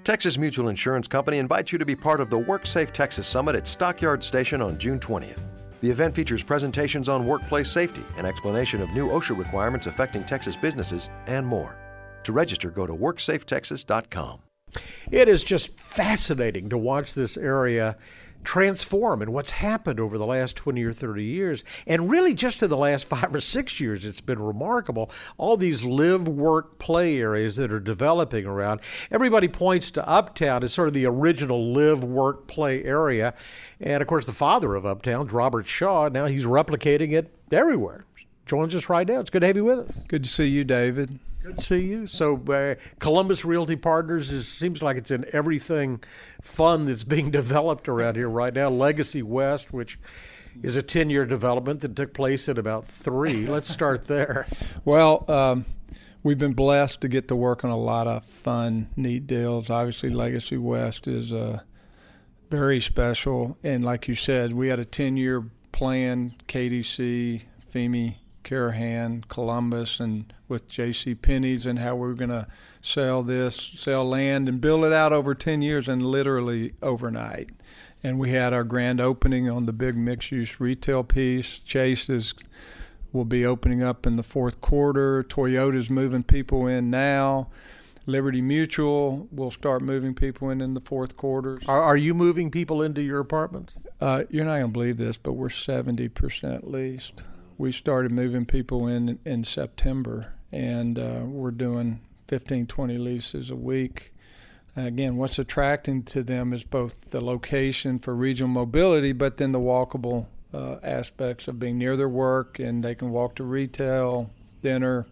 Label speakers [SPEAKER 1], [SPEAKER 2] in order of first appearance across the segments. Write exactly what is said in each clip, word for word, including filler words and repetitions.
[SPEAKER 1] Texas Mutual Insurance Company invites you to be part of the WorkSafe Texas Summit at Stockyard Station on June twentieth. The event features presentations on workplace safety, an explanation of new OSHA requirements affecting Texas businesses, and more. To register, go to work safe texas dot com.
[SPEAKER 2] It is just fascinating to watch this area transform and what's happened over the last twenty or thirty years. And really just in the last five or six years, it's been remarkable. All these live, work, play areas that are developing around. Everybody points to Uptown as sort of the original live, work, play area. And of course, the father of Uptown, Robert Shaw, now he's replicating it everywhere. Joins us right now. It's good to have you with us.
[SPEAKER 3] Good to see you, David.
[SPEAKER 2] Good to see you. So uh, Columbus Realty Partners is, seems like it's in everything fun that's being developed around here right now. Legacy West, which is a ten-year development that took place in about three. Let's start there.
[SPEAKER 3] Well, um, we've been blessed to get to work on a lot of fun, neat deals. Obviously, Legacy West is uh, very special. And like you said, we had a ten-year plan, K D C, FEME, Carahan, Columbus, and with J C Penney's, and how we were going to sell this, sell land, and build it out over ten years and literally overnight. And we had our grand opening on the big mixed-use retail piece. Chase is, will be opening up in the fourth quarter. Toyota's moving people in now. Liberty Mutual will start moving people in in the fourth quarter.
[SPEAKER 2] Are, are you moving people into your apartments?
[SPEAKER 3] Uh, you're not going to believe this, but we're seventy percent leased. We started moving people in in September, and uh, we're doing fifteen, twenty leases a week. And again, what's attracting to them is both the location for regional mobility, but then the walkable uh, aspects of being near their work, and they can walk to retail, dinner,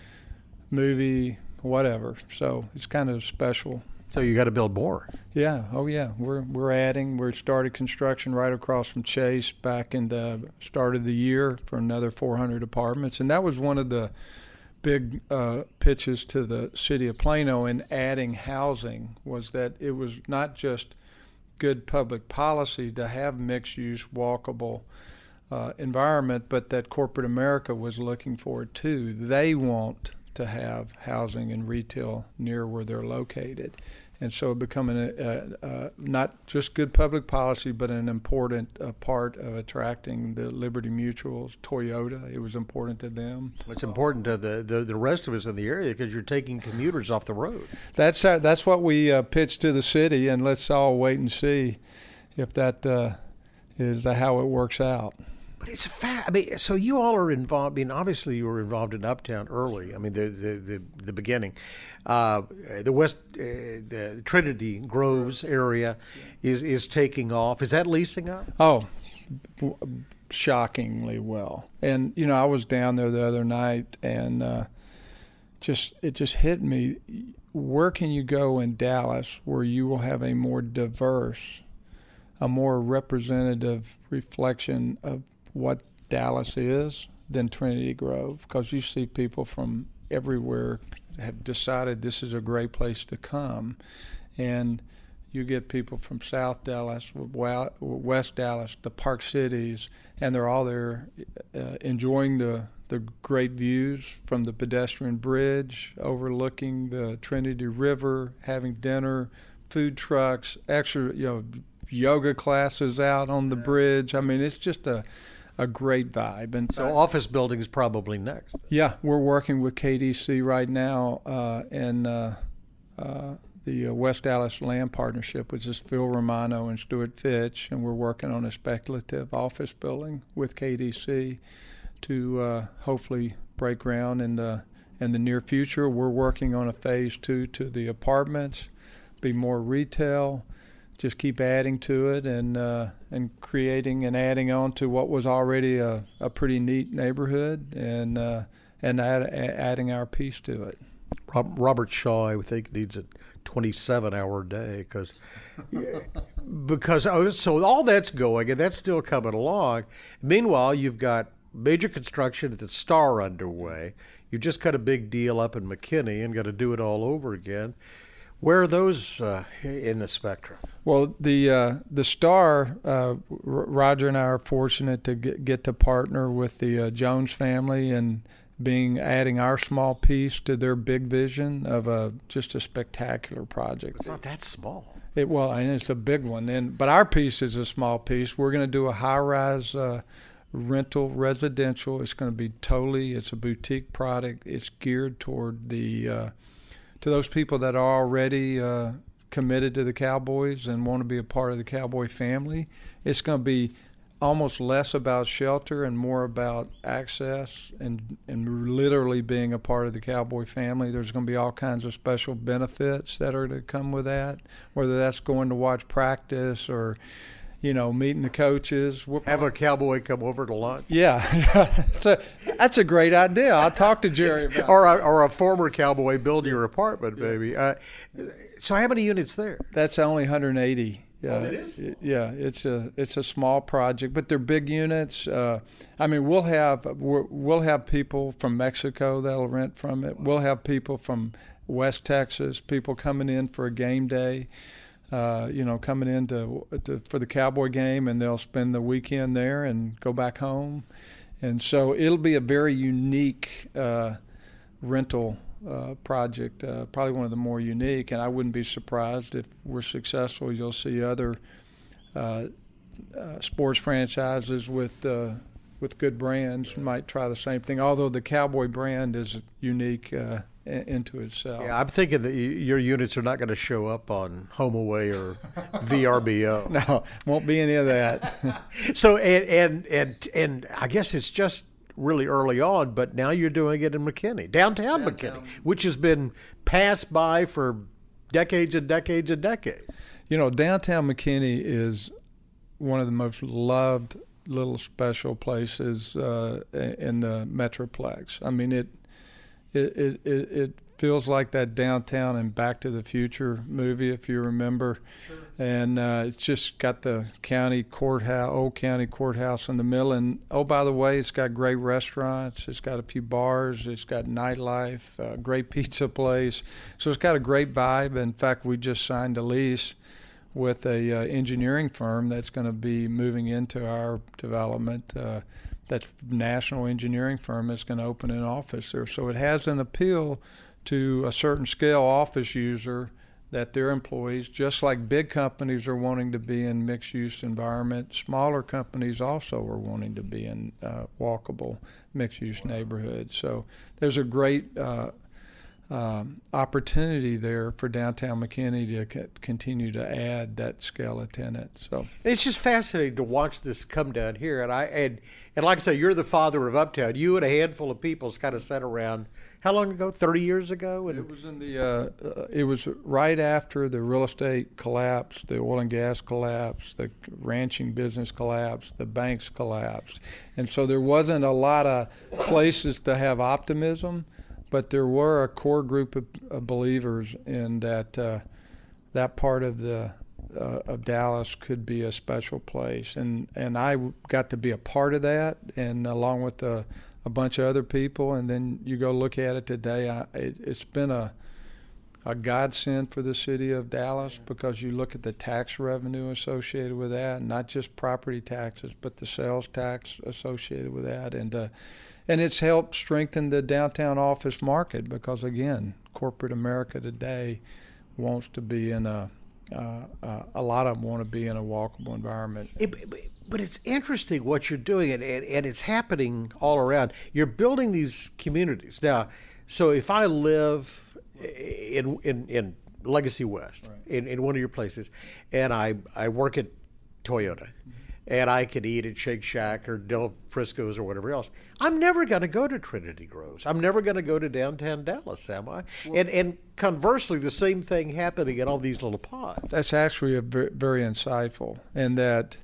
[SPEAKER 3] movie, whatever. So it's kind of special.
[SPEAKER 2] So you got to build more.
[SPEAKER 3] Yeah. Oh, yeah. We're we're adding. We started construction right across from Chase back in the start of the year for another four hundred apartments, and that was one of the big uh, pitches to the city of Plano in adding housing, was that it was not just good public policy to have mixed-use, walkable uh, environment, but that corporate America was looking for it too. They want to have housing and retail near where they're located. And so becoming a, a, a, not just good public policy, but an important uh, part of attracting the Liberty Mutuals, Toyota. It was important to them.
[SPEAKER 2] It's important to the, the, the rest of us in the area because you're taking commuters off the road.
[SPEAKER 3] That's how, that's what we uh, pitched to the city, and let's all wait and see if that uh, is how it works out.
[SPEAKER 2] But it's a fact. I mean, so you all are involved. I mean, obviously you were involved in Uptown early. I mean, the the the, the beginning, uh, the West, uh, the Trinity Groves area, is is taking off. Is that leasing up?
[SPEAKER 3] Oh, shockingly well. And you know, I was down there the other night, and uh, just it just hit me. Where can you go in Dallas where you will have a more diverse, a more representative reflection of what Dallas is than Trinity Grove? Because you see people from everywhere have decided this is a great place to come, and you get people from South Dallas, West Dallas, the Park Cities, and they're all there uh, enjoying the the great views from the pedestrian bridge overlooking the Trinity River, having dinner, food trucks, extra, you know, yoga classes out on the bridge. I mean, it's just a a great vibe. And
[SPEAKER 2] so office buildings probably next.
[SPEAKER 3] Yeah, we're working with K D C right now uh, in uh, uh, the uh, West Dallas Land Partnership, which is Phil Romano and Stuart Fitch, and we're working on a speculative office building with K D C to uh, hopefully break ground in the in the near future. We're working on a phase two to the apartments, be more retail. Just keep adding to it and uh, and creating and adding on to what was already a, a pretty neat neighborhood, and uh, and add, adding our piece to it.
[SPEAKER 2] Robert Shaw, I think, needs a twenty-seven hour day because because oh, so all that's going and that's still coming along. Meanwhile, you've got major construction at the Star underway. You've just got a big deal up in McKinney and got to do it all over again. Where are those uh, in the spectrum?
[SPEAKER 3] Well, the uh, the Star, uh, Roger and I are fortunate to get, get to partner with the uh, Jones family and being adding our small piece to their big vision of a just a spectacular project.
[SPEAKER 2] It's not that small.
[SPEAKER 3] It, well, and it's a big one. And but our piece is a small piece. We're going to do a high-rise uh, rental residential. It's going to be totally. It's a boutique product. It's geared toward the uh, to those people that are already uh, committed to the Cowboys and want to be a part of the Cowboy family. It's going to be almost less about shelter and more about access and and literally being a part of the Cowboy family. There's going to be all kinds of special benefits that are to come with that, whether that's going to watch practice or, you know, meeting the coaches.
[SPEAKER 2] Have a Cowboy come over to lunch.
[SPEAKER 3] Yeah. So that's a great idea. I'll talk to Jerry about
[SPEAKER 2] or a, or a former Cowboy build your apartment, baby. Uh, so how many units there?
[SPEAKER 3] That's only one hundred eighty. Yeah,
[SPEAKER 2] oh, it is?
[SPEAKER 3] Yeah, it's a it's a small project, but they're big units. Uh, I mean, we'll have we're, we'll have people from Mexico that'll rent from it. We'll have people from West Texas, people coming in for a game day. Uh, you know, coming in to, to, for the Cowboy game, and they'll spend the weekend there and go back home. And so it'll be a very unique uh, rental uh, project, uh, probably one of the more unique. And I wouldn't be surprised if we're successful. You'll see other uh, uh, sports franchises with uh, with good brands might try the same thing. Although the Cowboy brand is unique Uh, into itself.
[SPEAKER 2] Yeah, I'm thinking that your units are not going to show up on HomeAway or V R B O.
[SPEAKER 3] No, won't be any of that.
[SPEAKER 2] So and, and and and I guess it's just really early on, but now you're doing it in McKinney, downtown, downtown. McKinney, which has been passed by for decades and decades and decades.
[SPEAKER 3] You know, downtown McKinney is one of the most loved little special places uh, in the Metroplex. I mean, it. It, it it it feels like that downtown in Back to the Future movie, if you remember. Sure. And uh, it's just got the county courthouse, old county courthouse in the middle. And, oh, by the way, it's got great restaurants. It's got a few bars. It's got nightlife, a great pizza place. So it's got a great vibe. In fact, we just signed a lease with a uh, engineering firm that's going to be moving into our development. Uh, that national engineering firm is going to open an office there. So it has an appeal to a certain scale office user that their employees, just like big companies are wanting to be in mixed-use environment, smaller companies also are wanting to be in uh, walkable mixed-use neighborhoods. So there's a great uh, um, opportunity there for downtown McKinney to c- continue to add that scale of tenant. So
[SPEAKER 2] it's just fascinating to watch this come down here. And I and and like I say, you're the father of Uptown. You and a handful of people kind of sat around. How long ago? Thirty years ago. And
[SPEAKER 3] it was in the. Uh, uh, it was right after the real estate collapse, the oil and gas collapse, the ranching business collapsed, the banks collapsed, and so there wasn't a lot of places to have optimism. But there were a core group of, of believers in that uh, that part of the uh, of Dallas could be a special place, and and I got to be a part of that, and along with a, a bunch of other people. And then you go look at it today. I, it, it's been a a godsend for the city of Dallas because you look at the tax revenue associated with that, not just property taxes, but the sales tax associated with that, and. Uh, And it's helped strengthen the downtown office market because, again, corporate America today wants to be in a uh, uh, – a lot of them want to be in a walkable environment.
[SPEAKER 2] It, but it's interesting what you're doing, and, and, and it's happening all around. You're building these communities. Now, so if I live in in, in Legacy West, right. in, in one of your places, and I, I work at Toyota, mm-hmm. and I could eat at Shake Shack or Del Frisco's or whatever else, I'm never going to go to Trinity Groves. I'm never going to go to downtown Dallas, am I? Well, and and conversely, the same thing happening in all these little pods.
[SPEAKER 3] That's actually a very, very insightful, in that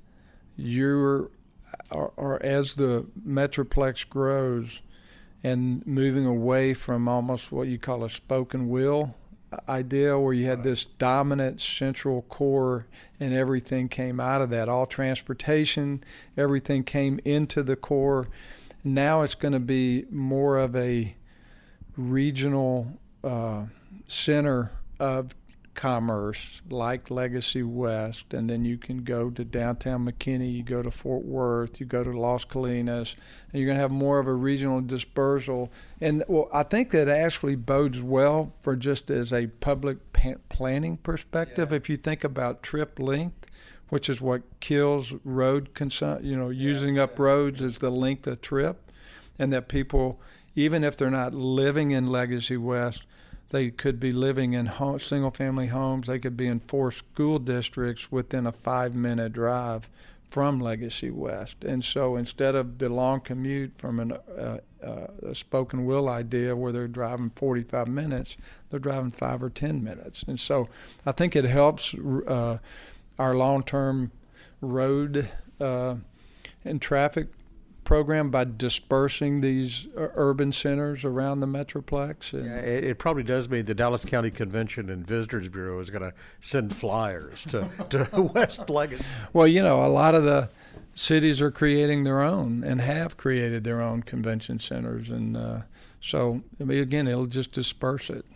[SPEAKER 3] you're, or, or as the Metroplex grows and moving away from almost what you call a spoken will idea, where you had this dominant central core and everything came out of that. All transportation, everything came into the core. Now it's going to be more of a regional uh, center of commerce like Legacy West, and then you can go to downtown McKinney, you go to Fort Worth, you go to Las Colinas, and you're going to have more of a regional dispersal. And well, I think that actually bodes well for just as a public pa- planning perspective. Yeah. If you think about trip length, which is what kills road consum- you know, yeah, using up yeah. roads is the length of trip, and that people, even if they're not living in Legacy West, they could be living in home, single-family homes. They could be in four school districts within a five-minute drive from Legacy West. And so instead of the long commute from an, uh, uh, a spoken will idea where they're driving forty-five minutes, they're driving five or ten minutes. And so I think it helps uh, our long-term road uh, and traffic program by dispersing these uh, urban centers around the Metroplex. And
[SPEAKER 2] yeah, it, it probably does mean the Dallas County Convention and Visitors Bureau is going to send flyers to, to West Legacy.
[SPEAKER 3] Well, you know, a lot of the cities are creating their own and have created their own convention centers. And uh, so, I mean, again, it'll just disperse it.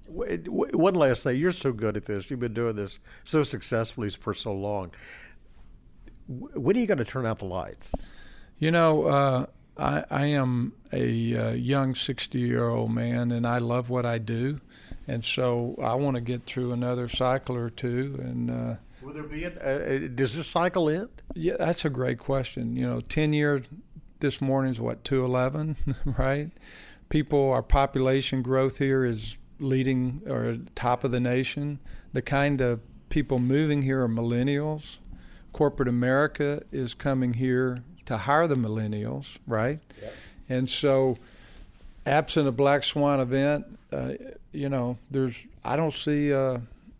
[SPEAKER 2] One last thing. You're so good at this. You've been doing this so successfully for so long. When are you going to turn out the lights?
[SPEAKER 3] You know, uh, I, I am a uh, young sixty-year-old man, and I love what I do, and so I want to get through another cycle or two. And uh,
[SPEAKER 2] will there be? A, uh, does this cycle end?
[SPEAKER 3] Yeah, that's a great question. You know, ten years this morning is what, two eleven, right? People, our population growth here is leading or top of the nation. The kind of people moving here are millennials. Corporate America is coming here to hire the millennials, right? Yep. And so, absent a black swan event, uh, you know, there's I don't see uh,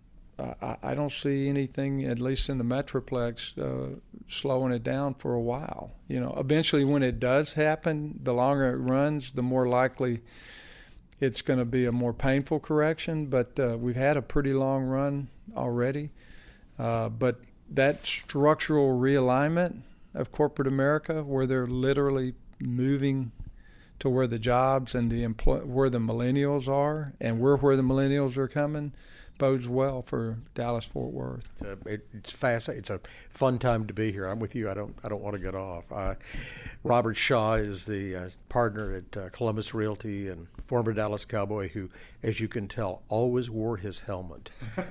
[SPEAKER 3] I, I don't see anything, at least in the Metroplex, uh, slowing it down for a while. You know, eventually, when it does happen, the longer it runs, the more likely it's going to be a more painful correction. But uh, we've had a pretty long run already. Uh, but that structural realignment of corporate America, where they're literally moving to where the jobs and the employ- where the millennials are, and we're where the millennials are coming, bodes well for Dallas-Fort Worth.
[SPEAKER 2] It's, a, it, it's fast. It's a fun time to be here. I'm with you. I don't. I don't want to get off. Uh, Robert Shaw is the uh, partner at uh, Columbus Realty and former Dallas Cowboy, who, as you can tell, always wore his helmet.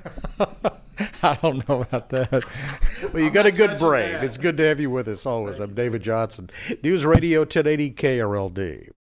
[SPEAKER 3] I don't know about that.
[SPEAKER 2] Well, you I'm got a good brain. That. It's good to have you with us always. I'm David Johnson, News Radio ten eighty K R L D.